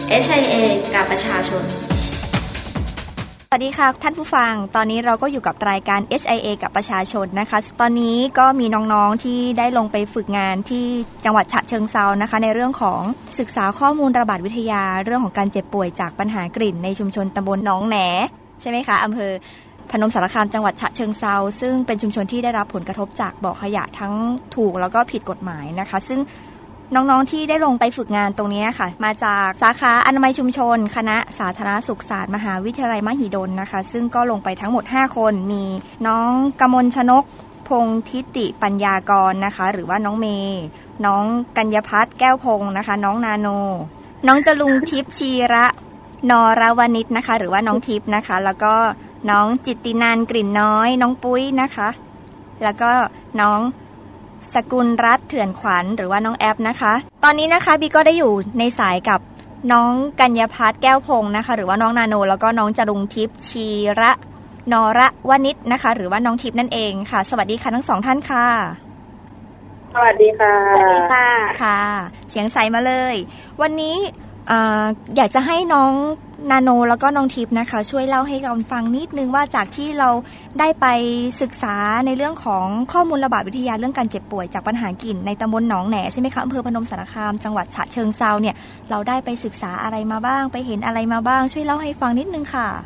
HIA กับประชาชนสวัสดีค่ะท่านผู้ฟังตอนนี้เราก็อยู่กับรายการ HIA กับประชาชนนะคะตอนนี้ก็มีน้องๆที่ได้ลงไปฝึกงานที่จังหวัดฉะเชิงเทรานะคะในเรื่องของศึกษาข้อมูลระบาดวิทยาเรื่องของการเจ็บป่วยจากปัญหากลิ่นในชุมชนตำบลหนองแหนใช่ไหมคะอำเภอพนมสารคามจังหวัดฉะเชิงเทราซึ่งเป็นชุมชนที่ได้รับผลกระทบจากบ่อขยะทั้งถูกแล้วก็ผิดกฎหมายนะคะซึ่งน้องๆที่ได้ลงไปฝึกงานตรงนี้ค่ะมาจากสาขาอนามัยชุมชนคณะสาธารณสุขศาสตร์มหาวิทยาลัยมหิดลนะคะซึ่งก็ลงไปทั้งหมด5คนมีน้องกมลชนกพงษ์ทิติปัญญากรนะคะหรือว่าน้องเมย์น้องกัญญพัฒน์แก้วพงษ์นะคะน้องนาโนน้องจรุงทิพย์ชีระนรวณิชนะคะหรือว่าน้องทิพย์นะคะแล้วก็น้องจิตตินันท์กลิ่นน้อยน้องปุ้ยนะคะแล้วก็น้องสกุลรัตน์เถื่อนขวัญหรือว่าน้องแอปนะคะตอนนี้นะคะบีก็ได้อยู่ในสายกับน้องกัญญพัฒน์แก้วพงษ์นะคะหรือว่าน้องนาโนแล้วก็น้องจรุงทิพย์ชีระนรวณิชนะคะหรือว่าน้องทิพย์นั่นเองค่ะสวัสดีค่ะทั้งสองท่านค่ะสวัสดีค่ะสวัสดีค่ะค่ะเสียงใสมาเลยวันนี้อยากจะให้น้องนาโนแล้วก็น้องทิพย์นะคะช่วยเล่าให้เราฟังนิดนึงว่าจากที่เราได้ไปศึกษาในเรื่องของข้อมูลระบาดวิทยาเรื่องการเจ็บป่วยจากปัญหากลิ่นในตำบลหนองแหนใช่ไหมคะอำเภอพนมสารคามจังหวัดฉะเชิงเทราเนี่ยเราได้ไปศึกษาอะไรมาบ้างไปเห็นอะไรมาบ้างช่วยเล่าให้ฟังนิดนึงค่ะ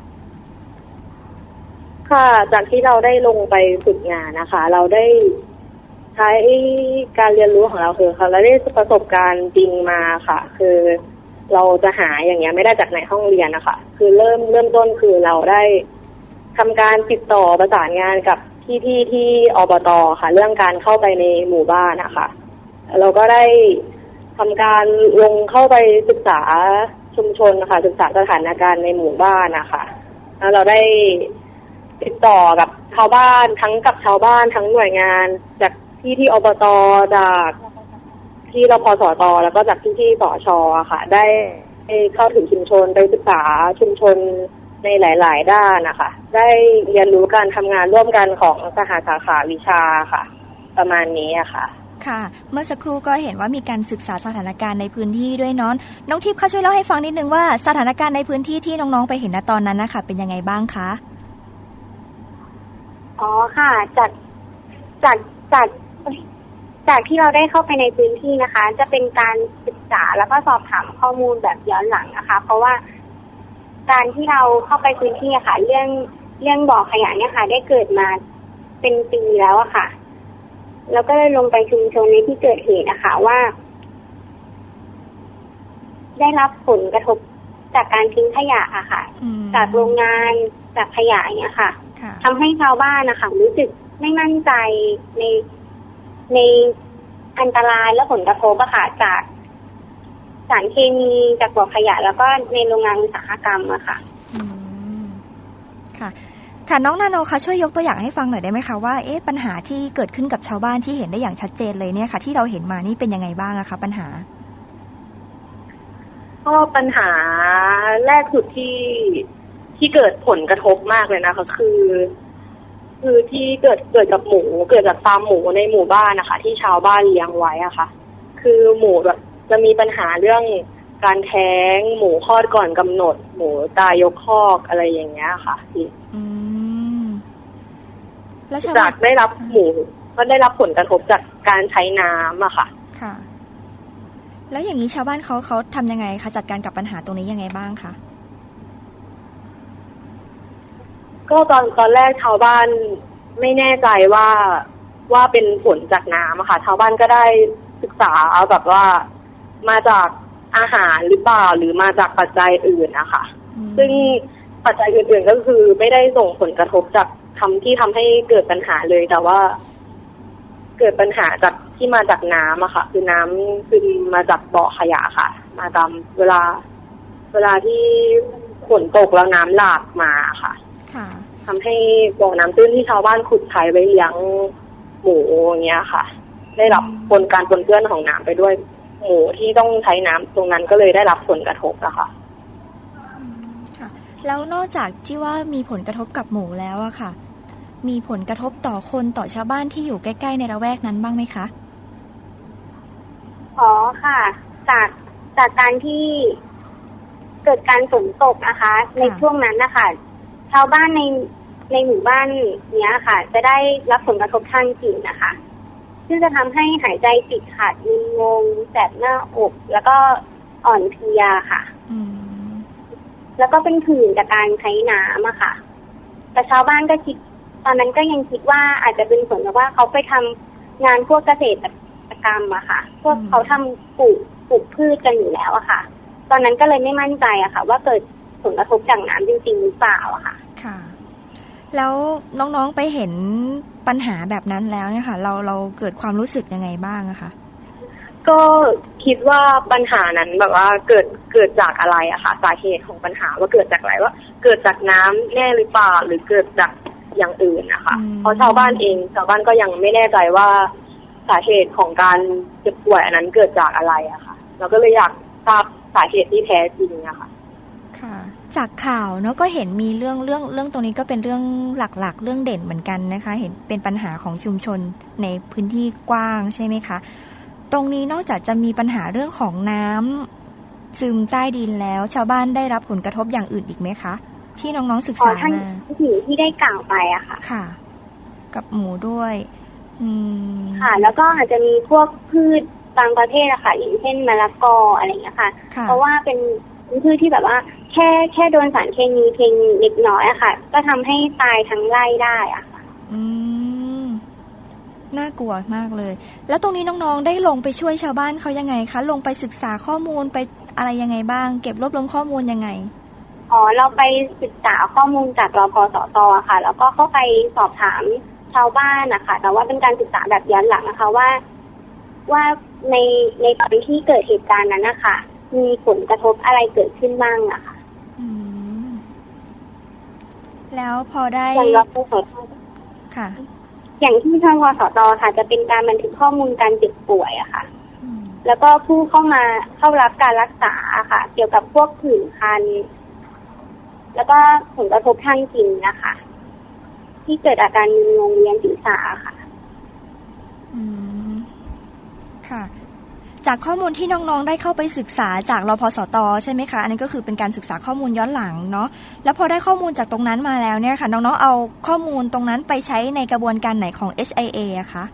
ค่ะจากที่เราได้ลงไปฝึกงานนะคะเราได้ใช้การเรียนรู้ของเราคือเราได้ประสบการณ์จริงมาค่ะคือเราจะหาอย่างเงี้ยไม่ได้จากในห้องเรียนนะคะคือเริ่มต้นคือเราได้ทำการติดต่อประสานงานกับพี่ๆที่อบต.ค่ะเรื่องการเข้าไปในหมู่บ้านนะคะเราก็ได้ทำการลงเข้าไปศึกษาชุมชนนะคะศึกษาสถานการณ์ในหมู่บ้านนะคะแล้วเราได้ติดต่อกับชาวบ้านทั้งกับชาวบ้านทั้งหน่วยงานจากที่อบต.จากที่รพสต.แล้วก็จากที่สช.ค่ะได้เข้าถึงชุมชนได้ศึกษาชุมชนในหลายๆด้านนะคะได้เรียนรู้การทำงานร่วมกันของสหสาขาวิชาค่ะประมาณนี้อะค่ะค่ะเมื่อสักครู่ก็เห็นว่ามีการศึกษาสถานการณ์ในพื้นที่ด้วยเนาะน้องทิพย์คะช่วยเล่าให้ฟังนิดนึงว่าสถานการณ์ในพื้นที่ที่น้องๆไปเห็นณตอนนั้นนะคะเป็นยังไงบ้างคะอ๋อค่ะจากที่เราได้เข้าไปในพื้นที่นะคะจะเป็นการศึกษาแล้วก็สอบถามข้อมูลแบบย้อนหลังนะคะเพราะว่าการที่เราเข้าไปพื้นที่ค่ะเรื่องบ่อขยะเนี่ยค่ะได้เกิดมาเป็นปีแล้วอะค่ะแล้วก็เลยลงไปชุมชนในที่เกิดเหตุนะคะว่าได้รับผลกระทบจากการทิ้งขยะอะค่ะจากโรงงานจากขยะเนี่ยค่ะทำให้ชาวบ้านนะคะรู้สึกไม่มั่นใจในอันตรายและผลกระทบอะค่ะจากสารเคมีจากบ่อขยะแล้วก็ในโรงงานอุตสาหกรรมอะค่ะค่ะน้องนาโนคะช่วยยกตัวอย่างให้ฟังหน่อยได้ไหมคะว่าปัญหาที่เกิดขึ้นกับชาวบ้านที่เห็นได้อย่างชัดเจนเลยเนี่ยค่ะที่เราเห็นมานี่เป็นยังไงบ้างอะคะปัญหาก็ปัญหาแรกสุดที่เกิดผลกระทบมากเลยนะคะคือที่เกิดกับหมูเกิดจากฟาร์มหมูในหมู่บ้านนะคะที่ชาวบ้านเลี้ยงไว้อะค่ะคือหมูแบบจะมีปัญหาเรื่องการแท้งหมูคลอดก่อนกำหนดหมูตายยกคอกอะไรอย่างเงี้ยค่ะแล้วจากได้รับหมูก็ได้รับผลกระทบจากการใช้น้ำอะค่ะค่ะแล้วอย่างนี้ชาวบ้านเขาทำยังไงคะจัดการกับปัญหาตรงนี้ยังไงบ้างคะก็ตอนแรกชาวบ้านไม่แน่ใจว่าเป็นผลจากน้ำอะค่ะชาวบ้านก็ได้ศึกษาแบบว่ามาจากอาหารหรือเปล่าหรือมาจากปัจจัยอื่นนะคะซึ่งปัจจัยอื่นๆก็คือไม่ได้ส่งผลกระทบจากที่ทำให้เกิดปัญหาเลยแต่ว่าเกิดปัญหาจากที่มาจากน้ำอะค่ะคือน้ำคือมาจากบ่อขยะค่ะมาตามเวลาที่ฝนตกแล้วน้ำหลากมาค่ะทำให้บ่อน้ำตื้นที่ชาวบ้านขุดใช้ไว้เลี้ยงหมูอย่างเงี้ยค่ะได้รับการปนเปื้อนของน้ำไปด้วยหมูที่ต้องใช้น้ำตรงนั้นก็เลยได้รับผลกระทบอะค่ะแล้วนอกจากที่ว่ามีผลกระทบกับหมูแล้วอะค่ะมีผลกระทบต่อคนต่อชาวบ้านที่อยู่ใกล้ๆในละแวกนั้นบ้างไหมคะอ๋อค่ะจากการที่เกิดการฝนตกนะคะในช่วงนั้นนะคะชาวบ้านในหมู่บ้านเนี้ยค่ะจะได้รับผลกระทบทางจิตนะคะซึ่งจะทำให้หายใจติดขัดมึนงงแสบหน้าอกแล้วก็อ่อนเพลียค่ะแล้วก็เป็นผื่นจากการใช้น้ำอะค่ะแต่ชาวบ้านก็คิดตอนนั้นก็ยังคิดว่าอาจจะเป็นผลจากว่าเขาไปทำงานพวกเกษตรกรรมอะค่ะพวกเขาทำปลูกพืชกันอยู่แล้วอะค่ะตอนนั้นก็เลยไม่มั่นใจอะค่ะว่าเกิดผลกระทบจากน้ำจริงๆหรือเปล่าอะค่ะค่ะแล้วน้องๆไปเห็นปัญหาแบบนั้นแล้วเนี่ยค่ะเราเกิดความรู้สึกยังไงบ้างอะคะก็คิดว่าปัญหานั้นแบบว่าเกิดจากอะไรอะค่ะสาเหตุของปัญหาว่าเกิดจากอะไรว่าเกิดจากน้ำแน่หรือเปล่าหรือเกิดจากอย่างอื่นนะคะเพราะชาวบ้านก็ยังไม่แน่ใจว่าสาเหตุของการเจ็บป่วยอันนั้นเกิดจากอะไรอะค่ะเราก็เลยอยากทราบสาเหตุที่แท้จริงอะค่ะค่ะจากข่าวเนาะก็เห็นมีเรื่องตรงนี้ก็เป็นเรื่องหลักๆเรื่องเด่นเหมือนกันนะคะเห็นเป็นปัญหาของชุมชนในพื้นที่กว้างใช่ไหมคะตรงนี้นอกจากจะมีปัญหาเรื่องของน้ำซึมใต้ดินแล้วชาวบ้านได้รับผลกระทบอย่างอื่นอีกไหมคะที่น้องๆศึกษามาที่ได้กล่าวไปอะค่ะค่ะกับหมูด้วยค่ะแล้วก็อาจจะมีพวกพืชบางประเภทอะค่ะอย่างเช่นมะละกออะไรอย่างเงี้ยค่ะเพราะว่าเป็นพืชที่แบบว่าแค่โดนสารเคมีเพียงเล็กน้อยอะค่ะก็ทำให้ตายทั้งไร่ได้อะค่ะน่ากลัวมากเลยแล้วตรงนี้น้องๆได้ลงไปช่วยชาวบ้านเขายังไงคะลงไปศึกษาข้อมูลไปอะไรยังไงบ้างเก็บรวบรวมข้อมูลยังไงเราไปศึกษาข้อมูลจากรพสต.ค่ะแล้วก็เข้าไปสอบถามชาวบ้านนะคะแต่ว่าเป็นการศึกษาแบบย้อนหลังนะคะว่าในตอนที่เกิดเหตุการณ์นั้นนะคะมีผลกระทบอะไรเกิดขึ้นบ้างอะค่ะแล้วพอได้อย่างรพสต. ค่ะอย่างที่ทางรพสต.ค่ะจะเป็นการบันทึกข้อมูลการเจ็บป่วยอะค่ะแล้วก็ผู้เข้ารับการรักษาค่ะเกี่ยวกับพวกผื่นคันแล้วก็ผลกระทบทางจิตนะคะที่เกิดอาการมึนงงเวียนศีรษะค่ะค่ะจากข้อมูลที่น้องๆได้เข้าไปศึกษาจากรพสต.ใช่ไหมคะอันนี้ก็คือเป็นการศึกษาข้อมูลย้อนหลังเนาะแล้วพอได้ข้อมูลจากตรงนั้นมาแล้วเนี่ยค่ะน้องๆเอาข้อมูลตรงนั้นไปใช้ในกระบวนการไหนของ HIA อะคะ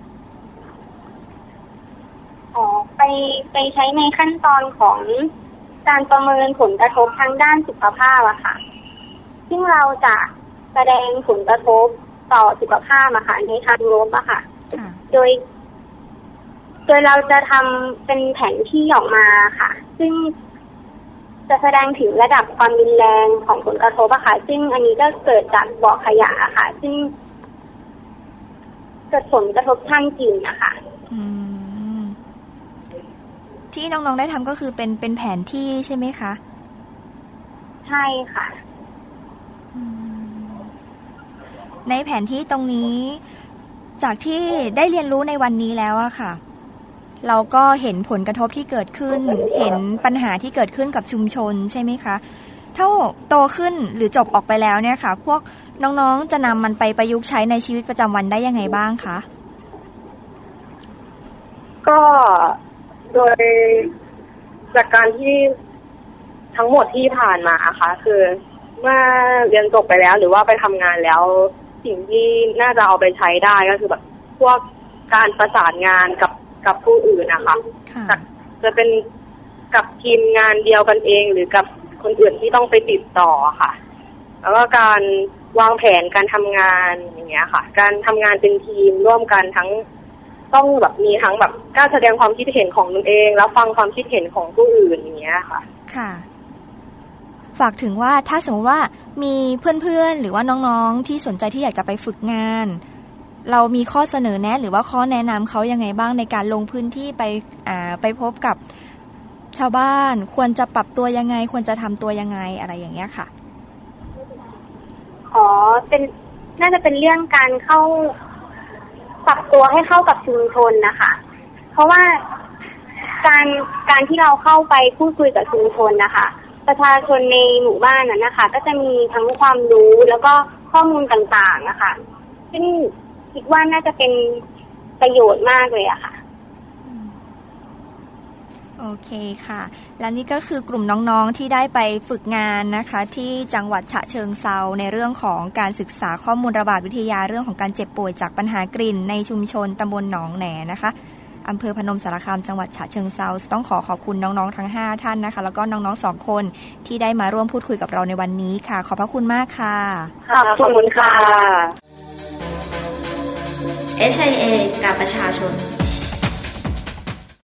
ไปใช้ในขั้นตอนของการประเมินผลกระทบทางด้านสุขภาพอะค่ะซึ่งเราจะแสดงผลกระทบต่อสุขภาพอะค่ะในทางลบอะค่ะโดยเราจะทำเป็นแผนที่ออกมาค่ะซึ่งจะแสดงถึงระดับความรุนแรงของผลกระทบอะค่ะซึ่งอันนี้ก็เกิดจากบ่อขยะอะค่ะซึ่งเกิดผลกระทบทางจิตนะคะที่น้องๆได้ทำก็คือเป็นแผนที่ใช่ไหมคะใช่ค่ะในแผนที่ตรงนี้จากที่ได้เรียนรู้ในวันนี้แล้วอะค่ะเราก็เห็นผลกระทบที่เกิดขึ้นเห็นปัญหาที่เกิดขึ้นกับชุมชนใช่ไหมคะถ้าโตขึ้นหรือจบออกไปแล้วเนี่ยค่ะพวกน้องๆจะนำมันไปประยุกต์ใช้ในชีวิตประจำวันได้ยังไงบ้างคะก็โดยจากการที่ทั้งหมดที่ผ่านมาค่ะคือเมื่อเรียนจบไปแล้วหรือว่าไปทำงานแล้วสิ่งที่น่าจะเอาไปใช้ได้ก็คือแบบพวกการประสานงานกับผู้อื่นนะคะจะเป็นกับทีมงานเดียวกันเองหรือกับคนอื่นที่ต้องไปติดต่อค่ะแล้วก็การวางแผนการทำงานอย่างเงี้ยค่ะการทำงานเป็นทีมร่วมกันทั้งต้องแบบมีทั้งแบบกล้าแสดงความคิดเห็นของตนเองแล้วฟังความคิดเห็นของผู้อื่นอย่างเงี้ยค่ะค่ะฝากถึงว่าถ้าสมมติว่ามีเพื่อนๆหรือว่าน้องๆที่สนใจที่อยากจะไปฝึกงานเรามีข้อเสนอแนะหรือว่าข้อแนะนำเขายังไงบ้างในการลงพื้นที่ไปพบกับชาวบ้านควรจะปรับตัวยังไงควรจะทำตัวยังไงอะไรอย่างเงี้ยค่ะน่าจะเป็นเรื่องการเข้าปรับตัวให้เข้ากับชุมชนนะคะเพราะว่าการที่เราเข้าไปพูดคุยกับชุมชนนะคะประชาชนในหมู่บ้านนั้นนะคะก็จะมีทั้งความรู้แล้วก็ข้อมูลต่างๆนะคะซึ่งคิดว่าน่าจะเป็นประโยชน์มากเลยอะค่ะโอเคค่ะและนี่ก็คือกลุ่มน้องๆที่ได้ไปฝึกงานนะคะที่จังหวัดฉะเชิงเทราในเรื่องของการศึกษาข้อมูลระบาดวิทยาเรื่องของการเจ็บป่วยจากปัญหากลิ่นในชุมชนตำบลหนองแหนนะคะอำเภอพนมสารคามจังหวัดฉะเชิงเทราต้องขอบคุณน้องๆทั้ง5ท่านนะคะแล้วก็น้องๆ2คนที่ได้มาร่วมพูดคุยกับเราในวันนี้ค่ะขอบพระคุณมากค่ะขอบคุณค่ะ HIA กับประชาชน